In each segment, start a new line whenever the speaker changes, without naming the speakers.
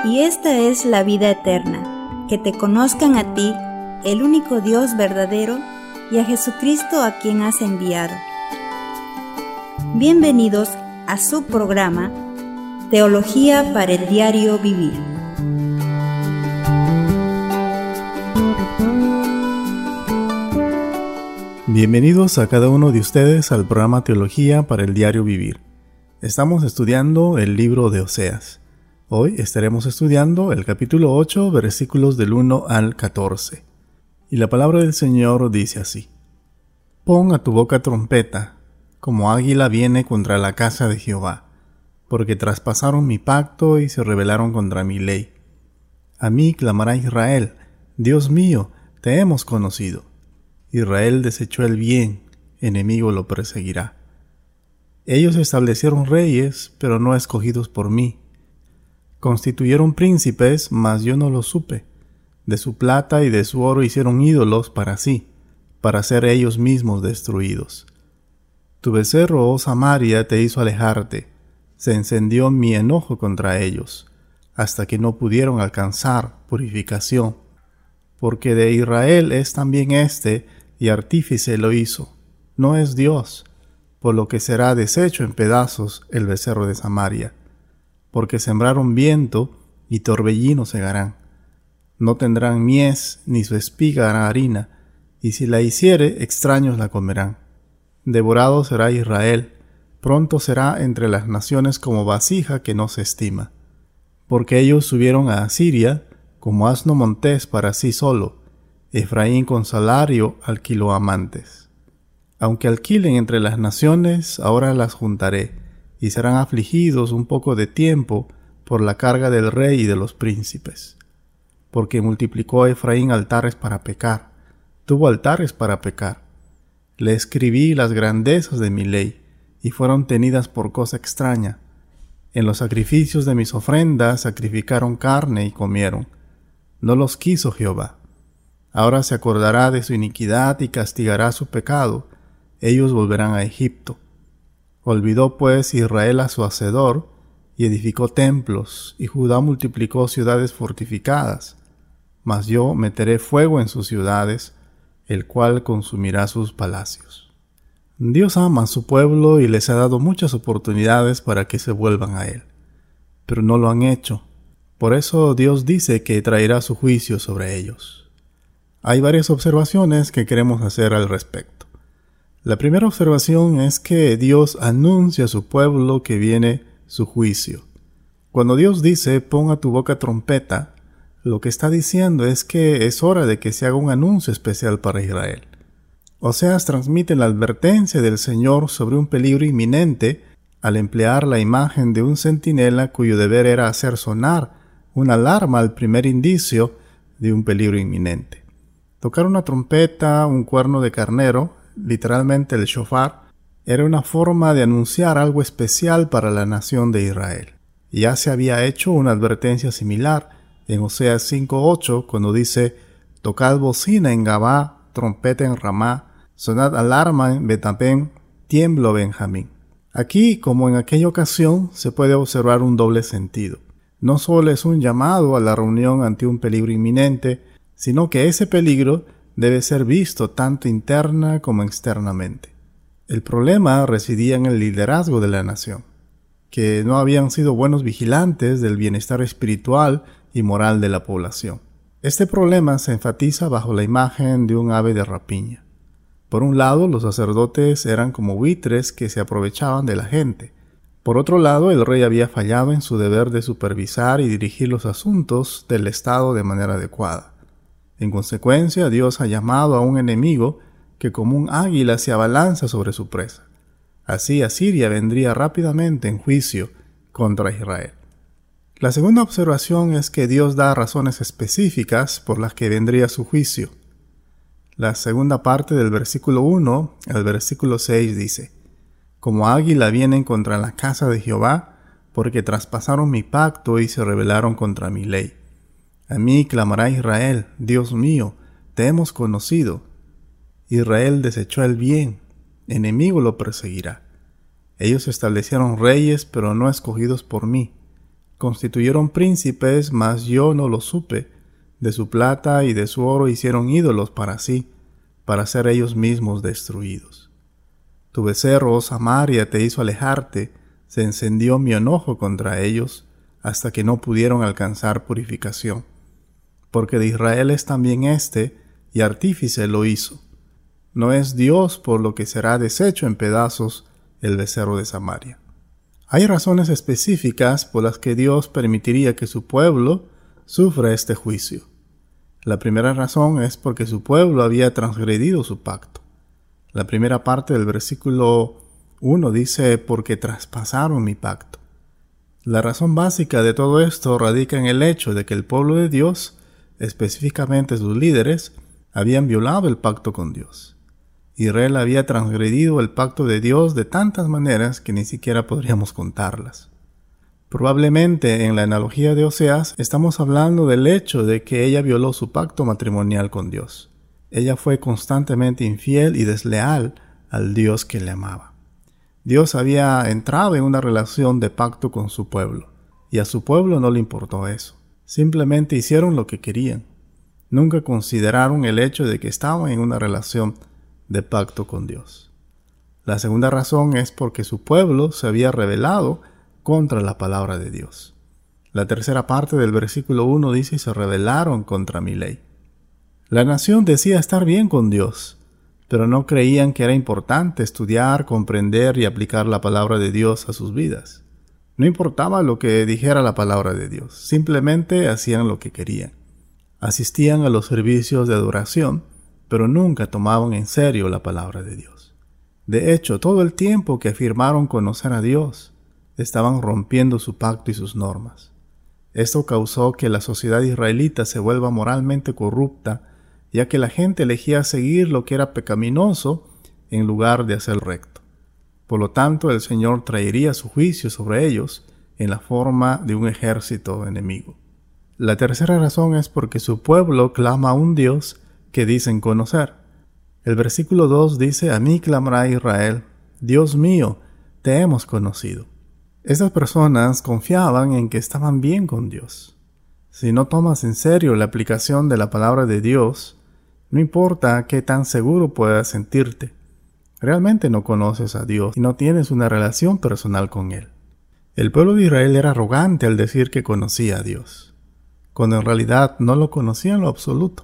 y esta es la vida eterna, que te conozcan a ti, el único Dios verdadero, y a Jesucristo a quien has enviado. Bienvenidos a su programa Teología para el Diario Vivir.
Bienvenidos a cada uno de ustedes al programa Teología para el Diario Vivir. Estamos estudiando el libro de Oseas. Hoy estaremos estudiando el capítulo 8, versículos del 1 al 14. Y la palabra del Señor dice así: Pon a tu boca trompeta, como águila viene contra la casa de Jehová, porque traspasaron mi pacto y se rebelaron contra mi ley. A mí clamará Israel: Dios mío, te hemos conocido. Israel desechó el bien, enemigo lo perseguirá. Ellos establecieron reyes, pero no escogidos por mí. Constituyeron príncipes, mas yo no lo supe. De su plata y de su oro hicieron ídolos para sí, para ser ellos mismos destruidos. Tu becerro, oh Samaria, te hizo alejarte. Se encendió mi enojo contra ellos, hasta que no pudieron alcanzar purificación. Porque de Israel es también y artífice lo hizo. No es Dios, por lo que será deshecho en pedazos el becerro de Samaria. Porque sembraron viento y torbellino segarán. No tendrán mies, ni su espiga hará harina, y si la hiciere, extraños la comerán. Devorado será Israel, pronto será entre las naciones como vasija que no se estima. Porque ellos subieron a Asiria como asno montés para sí solo. Efraín con salario alquiló amantes. Aunque alquilen entre las naciones, ahora las juntaré, y serán afligidos un poco de tiempo por la carga del rey y de los príncipes. Porque multiplicó Efraín altares para pecar, tuvo altares para pecar. Le escribí las grandezas de mi ley, y fueron tenidas por cosa extraña. En los sacrificios de mis ofrendas sacrificaron carne y comieron. No los quiso Jehová. Ahora se acordará de su iniquidad y castigará su pecado. Ellos volverán a Egipto. Olvidó pues Israel a su hacedor, y edificó templos, y Judá multiplicó ciudades fortificadas. Mas yo meteré fuego en sus ciudades, el cual consumirá sus palacios. Dios ama a su pueblo y les ha dado muchas oportunidades para que se vuelvan a Él, pero no lo han hecho. Por eso Dios dice que traerá su juicio sobre ellos. Hay varias observaciones que queremos hacer al respecto. La primera observación es que Dios anuncia a su pueblo que viene su juicio. Cuando Dios dice, pon a tu boca trompeta, lo que está diciendo es que es hora de que se haga un anuncio especial para Israel. Oseas transmite la advertencia del Señor sobre un peligro inminente al emplear la imagen de un centinela cuyo deber era hacer sonar una alarma al primer indicio de un peligro inminente. Tocar una trompeta, un cuerno de carnero, literalmente el shofar, era una forma de anunciar algo especial para la nación de Israel. Ya se había hecho una advertencia similar en Oseas 5:8, cuando dice: tocad bocina en Gabá, trompeta en Ramá, sonad alarma en Betapén, tiemblo Benjamín. Aquí, como en aquella ocasión, se puede observar un doble sentido. No solo es un llamado a la reunión ante un peligro inminente, sino que ese peligro debe ser visto tanto interna como externamente. El problema residía en el liderazgo de la nación, que no habían sido buenos vigilantes del bienestar espiritual y moral de la población. Este problema se enfatiza bajo la imagen de un ave de rapiña. Por un lado, los sacerdotes eran como buitres que se aprovechaban de la gente. Por otro lado, el rey había fallado en su deber de supervisar y dirigir los asuntos del Estado de manera adecuada. En consecuencia, Dios ha llamado a un enemigo que como un águila se abalanza sobre su presa. Así Asiria vendría rápidamente en juicio contra Israel. La segunda observación es que Dios da razones específicas por las que vendría su juicio. La segunda parte del versículo 1 al versículo 6 dice: Como águila vienen contra la casa de Jehová, porque traspasaron mi pacto y se rebelaron contra mi ley. A mí clamará Israel: Dios mío, te hemos conocido. Israel desechó el bien, enemigo lo perseguirá. Ellos establecieron reyes, pero no escogidos por mí. Constituyeron príncipes, mas yo no lo supe. De su plata y de su oro hicieron ídolos para sí, para ser ellos mismos destruidos. Tu becerro, oh Samaria, te hizo alejarte, se encendió mi enojo contra ellos, hasta que no pudieron alcanzar purificación. Porque de Israel es también y artífice lo hizo. No es Dios, por lo que será deshecho en pedazos el becerro de Samaria. Hay razones específicas por las que Dios permitiría que su pueblo sufra este juicio. La primera razón es porque su pueblo había transgredido su pacto. La primera parte del versículo 1 dice, porque traspasaron mi pacto. La razón básica de todo esto radica en el hecho de que el pueblo de Dios, específicamente sus líderes, habían violado el pacto con Dios. Israel había transgredido el pacto de Dios de tantas maneras que ni siquiera podríamos contarlas. Probablemente en la analogía de Oseas estamos hablando del hecho de que ella violó su pacto matrimonial con Dios. Ella fue constantemente infiel y desleal al Dios que le amaba. Dios había entrado en una relación de pacto con su pueblo, y a su pueblo no le importó eso. Simplemente hicieron lo que querían. Nunca consideraron el hecho de que estaban en una relación de pacto con Dios. La segunda razón es porque su pueblo se había rebelado contra la palabra de Dios. La tercera parte del versículo 1 dice, se rebelaron contra mi ley. La nación decía estar bien con Dios, pero no creían que era importante estudiar, comprender y aplicar la palabra de Dios a sus vidas. No importaba lo que dijera la palabra de Dios, simplemente hacían lo que querían. Asistían a los servicios de adoración, pero nunca tomaban en serio la palabra de Dios. De hecho, todo el tiempo que afirmaron conocer a Dios, estaban rompiendo su pacto y sus normas. Esto causó que la sociedad israelita se vuelva moralmente corrupta, ya que la gente elegía seguir lo que era pecaminoso en lugar de hacer recto. Por lo tanto, el Señor traería su juicio sobre ellos en la forma de un ejército enemigo. La tercera razón es porque su pueblo clama a un Dios que dicen conocer. El versículo 2 dice, a mí clamará Israel, Dios mío, te hemos conocido. Estas personas confiaban en que estaban bien con Dios. Si no tomas en serio la aplicación de la palabra de Dios, no importa qué tan seguro puedas sentirte, realmente no conoces a Dios y no tienes una relación personal con Él. El pueblo de Israel era arrogante al decir que conocía a Dios, cuando en realidad no lo conocía en lo absoluto.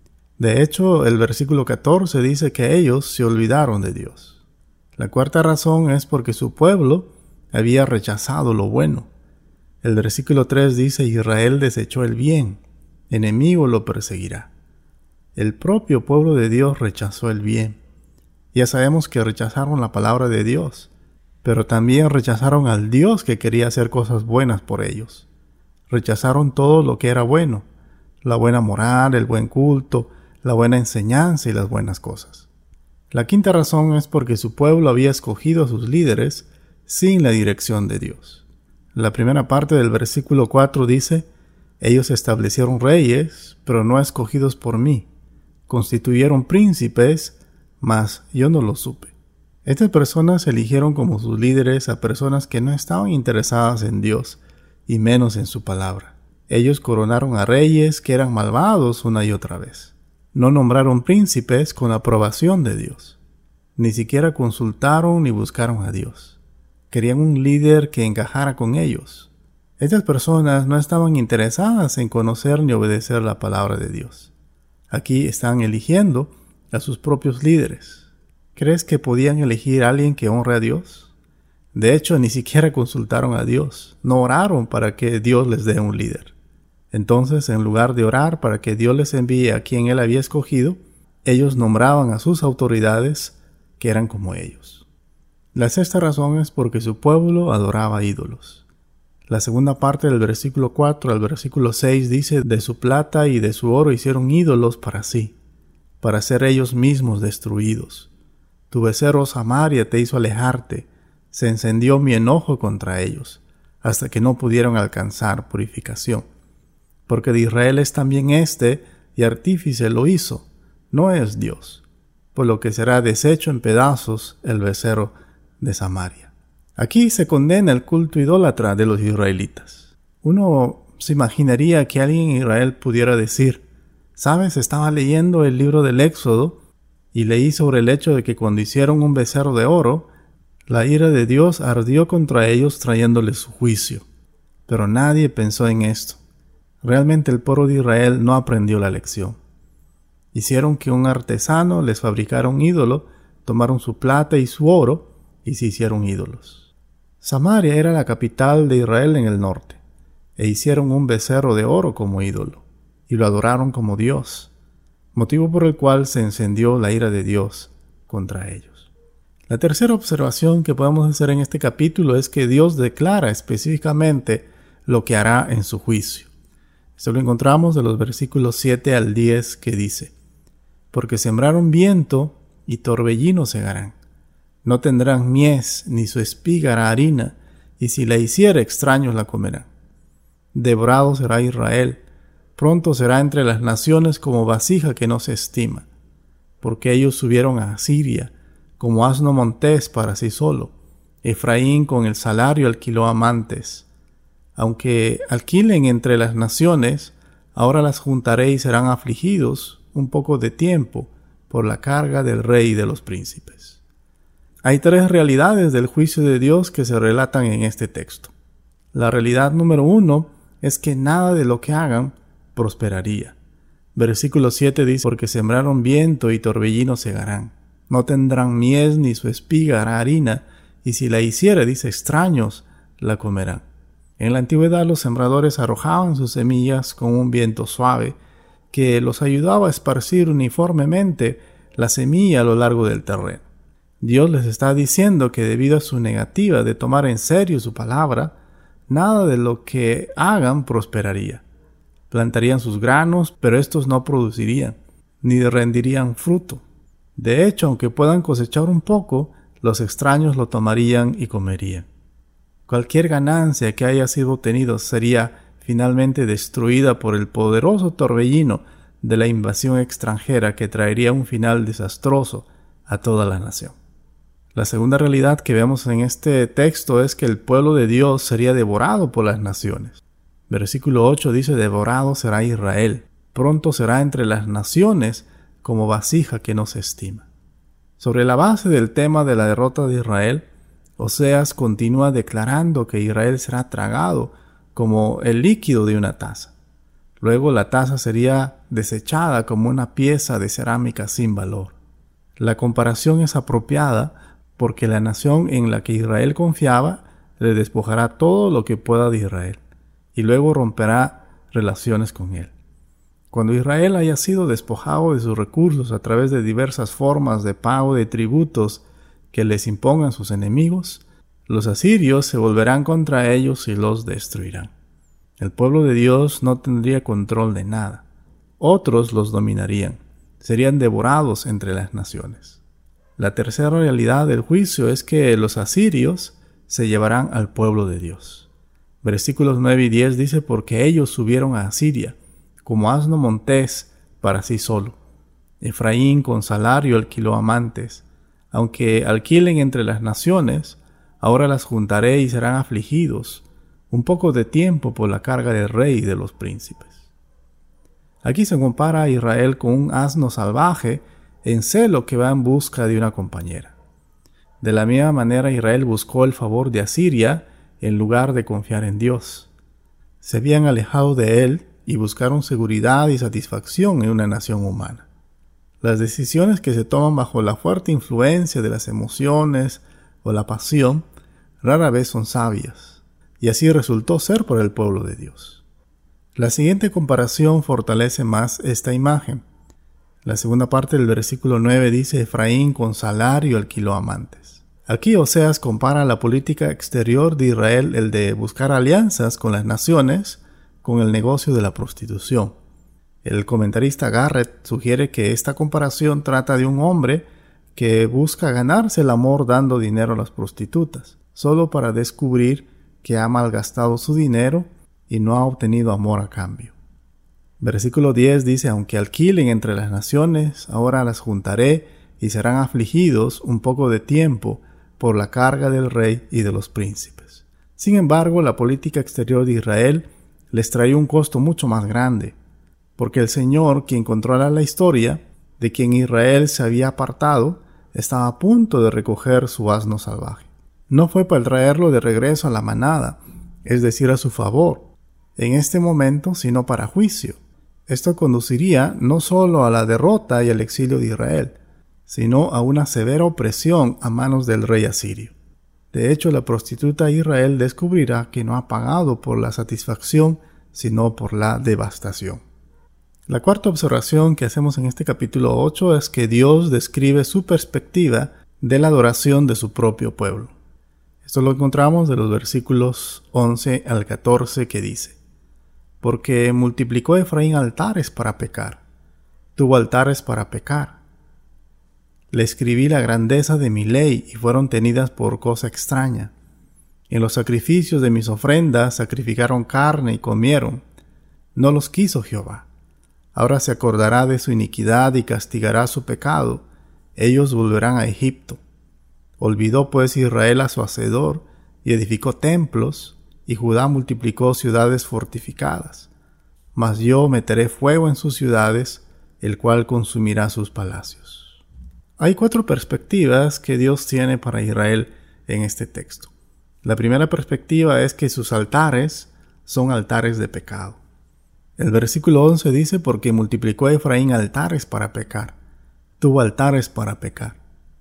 De hecho, el versículo 14 dice que ellos se olvidaron de Dios. La cuarta razón es porque su pueblo había rechazado lo bueno. El versículo 3 dice, Israel desechó el bien, enemigo lo perseguirá. El propio pueblo de Dios rechazó el bien. Ya sabemos que rechazaron la palabra de Dios, pero también rechazaron al Dios que quería hacer cosas buenas por ellos. Rechazaron todo lo que era bueno, la buena moral, el buen culto, la buena enseñanza y las buenas cosas. La quinta razón es porque su pueblo había escogido a sus líderes sin la dirección de Dios. La primera parte del versículo 4 dice, ellos establecieron reyes, pero no escogidos por mí. Constituyeron príncipes, mas yo no lo supe. Estas personas eligieron como sus líderes a personas que no estaban interesadas en Dios, y menos en su palabra. Ellos coronaron a reyes que eran malvados una y otra vez. No nombraron príncipes con aprobación de Dios. Ni siquiera consultaron ni buscaron a Dios. Querían un líder que encajara con ellos. Estas personas no estaban interesadas en conocer ni obedecer la palabra de Dios. Aquí están eligiendo a sus propios líderes. ¿Crees que podían elegir a alguien que honre a Dios? De hecho, ni siquiera consultaron a Dios. No oraron para que Dios les dé un líder. Entonces, en lugar de orar para que Dios les envíe a quien Él había escogido, ellos nombraban a sus autoridades que eran como ellos. La sexta razón es porque su pueblo adoraba ídolos. La segunda parte del versículo 4 al versículo 6 dice, de su plata y de su oro hicieron ídolos para sí, para ser ellos mismos destruidos. Tu becerro Samaria te hizo alejarte, se encendió mi enojo contra ellos, hasta que no pudieron alcanzar purificación. Porque de Israel es también y artífice lo hizo, no es Dios, por lo que será deshecho en pedazos el becerro de Samaria. Aquí se condena el culto idólatra de los israelitas. Uno se imaginaría que alguien en Israel pudiera decir: ¿sabes? Estaba leyendo el libro del Éxodo y leí sobre el hecho de que cuando hicieron un becerro de oro, la ira de Dios ardió contra ellos trayéndoles su juicio. Pero nadie pensó en esto. Realmente el pueblo de Israel no aprendió la lección. Hicieron que un artesano les fabricara un ídolo, tomaron su plata y su oro y se hicieron ídolos. Samaria era la capital de Israel en el norte, e hicieron un becerro de oro como ídolo, y lo adoraron como Dios, motivo por el cual se encendió la ira de Dios contra ellos. La tercera observación que podemos hacer en este capítulo es que Dios declara específicamente lo que hará en su juicio. Esto lo encontramos de los versículos 7 al 10, que dice: porque sembraron viento y torbellino segarán. No tendrán mies, ni su espiga hará harina, y si la hiciere extraños la comerán. Devorado será Israel, pronto será entre las naciones como vasija que no se estima, porque ellos subieron a Asiria, como asno montés para sí solo. Efraín con el salario alquiló amantes. Aunque alquilen entre las naciones, ahora las juntaré y serán afligidos un poco de tiempo por la carga del rey y de los príncipes. Hay tres realidades del juicio de Dios que se relatan en este texto. La realidad número 1 es que nada de lo que hagan prosperaría. Versículo 7 dice: porque sembraron viento y torbellino segarán. No tendrán mies, ni su espiga hará harina, y si la hiciere, dice, extraños la comerán. En la antigüedad los sembradores arrojaban sus semillas con un viento suave que los ayudaba a esparcir uniformemente la semilla a lo largo del terreno. Dios les está diciendo que debido a su negativa de tomar en serio su palabra, nada de lo que hagan prosperaría. Plantarían sus granos, pero estos no producirían, ni rendirían fruto. De hecho, aunque puedan cosechar un poco, los extraños lo tomarían y comerían. Cualquier ganancia que haya sido obtenida sería finalmente destruida por el poderoso torbellino de la invasión extranjera que traería un final desastroso a toda la nación. La segunda realidad que vemos en este texto es que el pueblo de Dios sería devorado por las naciones. Versículo 8 dice: devorado será Israel, pronto será entre las naciones como vasija que no se estima. Sobre la base del tema de la derrota de Israel, Oseas continúa declarando que Israel será tragado como el líquido de una taza. Luego la taza sería desechada como una pieza de cerámica sin valor. La comparación es apropiada porque la nación en la que Israel confiaba le despojará todo lo que pueda de Israel y luego romperá relaciones con él. Cuando Israel haya sido despojado de sus recursos a través de diversas formas de pago de tributos que les impongan sus enemigos, los asirios se volverán contra ellos y los destruirán. El pueblo de Dios no tendría control de nada. Otros los dominarían. Serían devorados entre las naciones. La tercera realidad del juicio es que los asirios se llevarán al pueblo de Dios. Versículos 9 y 10 dice: porque ellos subieron a Asiria, como asno montés para sí solo. Efraín con salario alquiló amantes. Aunque alquilen entre las naciones, ahora las juntaré y serán afligidos un poco de tiempo por la carga del rey y de los príncipes. Aquí se compara a Israel con un asno salvaje en celo que va en busca de una compañera. De la misma manera, Israel buscó el favor de Asiria en lugar de confiar en Dios. Se habían alejado de él y buscaron seguridad y satisfacción en una nación humana. Las decisiones que se toman bajo la fuerte influencia de las emociones o la pasión rara vez son sabias, y así resultó ser por el pueblo de Dios. La siguiente comparación fortalece más esta imagen. La segunda parte del versículo 9 dice: Efraín con salario alquiló amantes. Aquí Oseas compara la política exterior de Israel, el de buscar alianzas con las naciones, con el negocio de la prostitución. El comentarista Garrett sugiere que esta comparación trata de un hombre que busca ganarse el amor dando dinero a las prostitutas, solo para descubrir que ha malgastado su dinero y no ha obtenido amor a cambio. Versículo 10 dice: aunque alquilen entre las naciones, ahora las juntaré y serán afligidos un poco de tiempo por la carga del rey y de los príncipes. Sin embargo, la política exterior de Israel les traía un costo mucho más grande, porque el Señor, quien controla la historia, de quien Israel se había apartado, estaba a punto de recoger su asno salvaje. No fue para traerlo de regreso a la manada, es decir, a su favor, en este momento, sino para juicio. Esto conduciría no solo a la derrota y al exilio de Israel, sino a una severa opresión a manos del rey asirio. De hecho, la prostituta Israel descubrirá que no ha pagado por la satisfacción, sino por la devastación. La cuarta observación que hacemos en este capítulo 8 es que Dios describe su perspectiva de la adoración de su propio pueblo. Esto lo encontramos de los versículos 11 al 14 que dice: Porque multiplicó Efraín altares para pecar, tuvo altares para pecar. Le escribí la grandeza de mi ley y fueron tenidas por cosa extraña. En los sacrificios de mis ofrendas sacrificaron carne y comieron. No los quiso Jehová. Ahora se acordará de su iniquidad y castigará su pecado. Ellos volverán a Egipto. Olvidó pues Israel a su hacedor y edificó templos, y Judá multiplicó ciudades fortificadas. Mas yo meteré fuego en sus ciudades, el cual consumirá sus palacios. Hay 4 perspectivas que Dios tiene para Israel en este texto. La primera perspectiva es que sus altares son altares de pecado. El versículo 11 dice: Porque multiplicó Efraín altares para pecar, tuvo altares para pecar.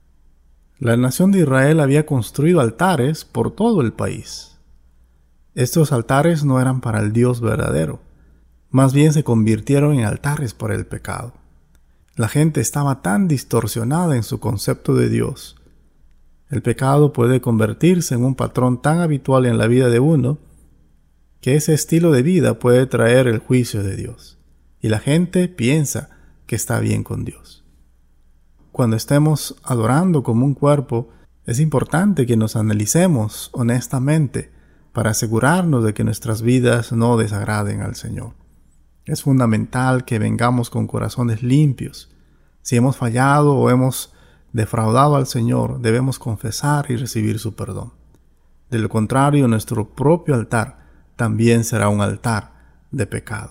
La nación de Israel había construido altares por todo el país. Estos altares no eran para el Dios verdadero, más bien se convirtieron en altares para el pecado. La gente estaba tan distorsionada en su concepto de Dios. El pecado puede convertirse en un patrón tan habitual en la vida de uno que ese estilo de vida puede traer el juicio de Dios, y la gente piensa que está bien con Dios. Cuando estemos adorando como un cuerpo, es importante que nos analicemos honestamente para asegurarnos de que nuestras vidas no desagraden al Señor. Es fundamental que vengamos con corazones limpios. Si hemos fallado o hemos defraudado al Señor, debemos confesar y recibir su perdón. De lo contrario, nuestro propio altar también será un altar de pecado.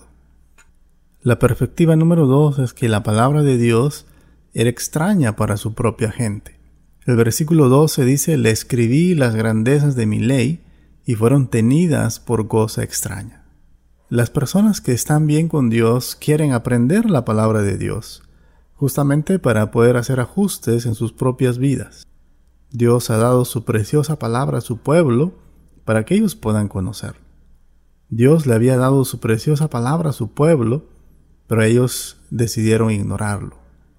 La perspectiva número 2 es que la palabra de Dios era extraña para su propia gente. El versículo 12 dice: Le escribí las grandezas de mi ley y fueron tenidas por cosa extraña. Las personas que están bien con Dios quieren aprender la palabra de Dios, justamente para poder hacer ajustes en sus propias vidas. Dios ha dado su preciosa palabra a su pueblo para que ellos puedan conocerlo. Dios le había dado su preciosa palabra a su pueblo, pero ellos decidieron ignorarlo.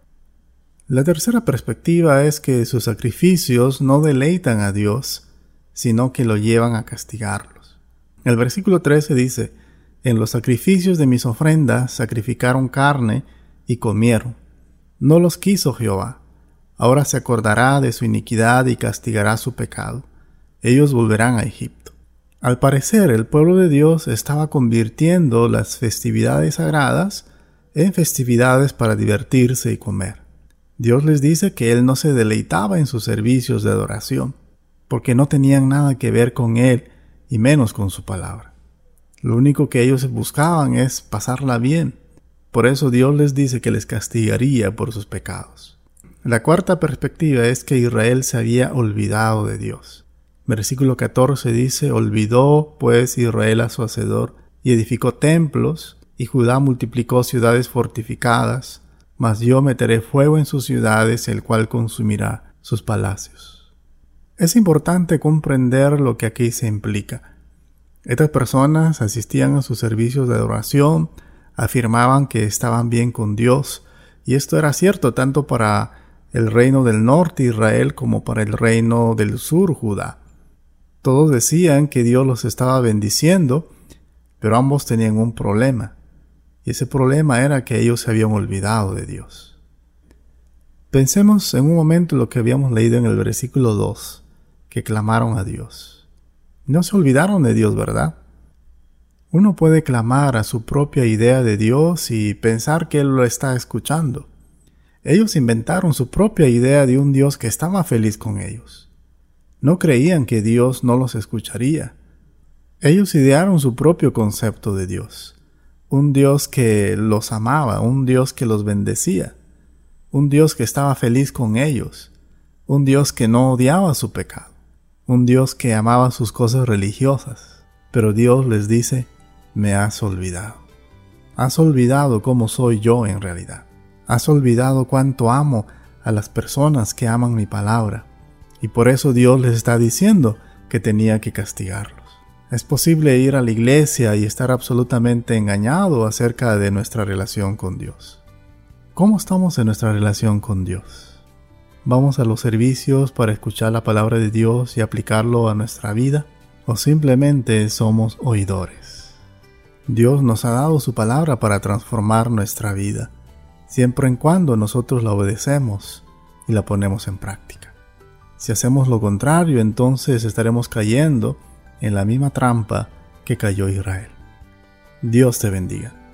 La tercera perspectiva es que sus sacrificios no deleitan a Dios, sino que lo llevan a castigarlos. El versículo 13 dice: En los sacrificios de mis ofrendas sacrificaron carne y comieron. No los quiso Jehová. Ahora se acordará de su iniquidad y castigará su pecado. Ellos volverán a Egipto. Al parecer, el pueblo de Dios estaba convirtiendo las festividades sagradas en festividades para divertirse y comer. Dios les dice que Él no se deleitaba en sus servicios de adoración, porque no tenían nada que ver con Él y menos con su palabra. Lo único que ellos buscaban es pasarla bien. Por eso Dios les dice que les castigaría por sus pecados. La cuarta perspectiva es que Israel se había olvidado de Dios. Versículo 14 dice: Olvidó pues Israel a su hacedor y edificó templos, y Judá multiplicó ciudades fortificadas, mas yo meteré fuego en sus ciudades, el cual consumirá sus palacios. Es importante comprender lo que aquí se implica. Estas personas asistían a sus servicios de adoración, afirmaban que estaban bien con Dios, y esto era cierto tanto para el reino del norte Israel como para el reino del sur Judá. Todos decían que Dios los estaba bendiciendo, pero ambos tenían un problema, y ese problema era que ellos se habían olvidado de Dios. Pensemos en un momento lo que habíamos leído en el versículo 2, que clamaron a Dios. No se olvidaron de Dios, ¿verdad? Uno puede clamar a su propia idea de Dios y pensar que Él lo está escuchando. Ellos inventaron su propia idea de un Dios que estaba feliz con ellos. No creían que Dios no los escucharía, Ellos idearon su propio concepto de Dios. Un Dios que los amaba, un Dios que los bendecía, un Dios que estaba feliz con ellos, un Dios que no odiaba su pecado, un Dios que amaba sus cosas religiosas. Pero Dios les dice: me has olvidado. Has olvidado cómo soy yo en realidad. Has olvidado cuánto amo a las personas que aman mi palabra. Y por eso Dios les está diciendo que tenía que castigarlos. Es posible ir a la iglesia y estar absolutamente engañado acerca de nuestra relación con Dios. ¿Cómo estamos en nuestra relación con Dios? ¿Vamos a los servicios para escuchar la palabra de Dios y aplicarlo a nuestra vida? ¿O simplemente somos oidores? Dios nos ha dado su palabra para transformar nuestra vida, siempre en cuando nosotros la obedecemos y la ponemos en práctica. Si hacemos lo contrario, entonces estaremos cayendo en la misma trampa que cayó Israel. Dios te bendiga.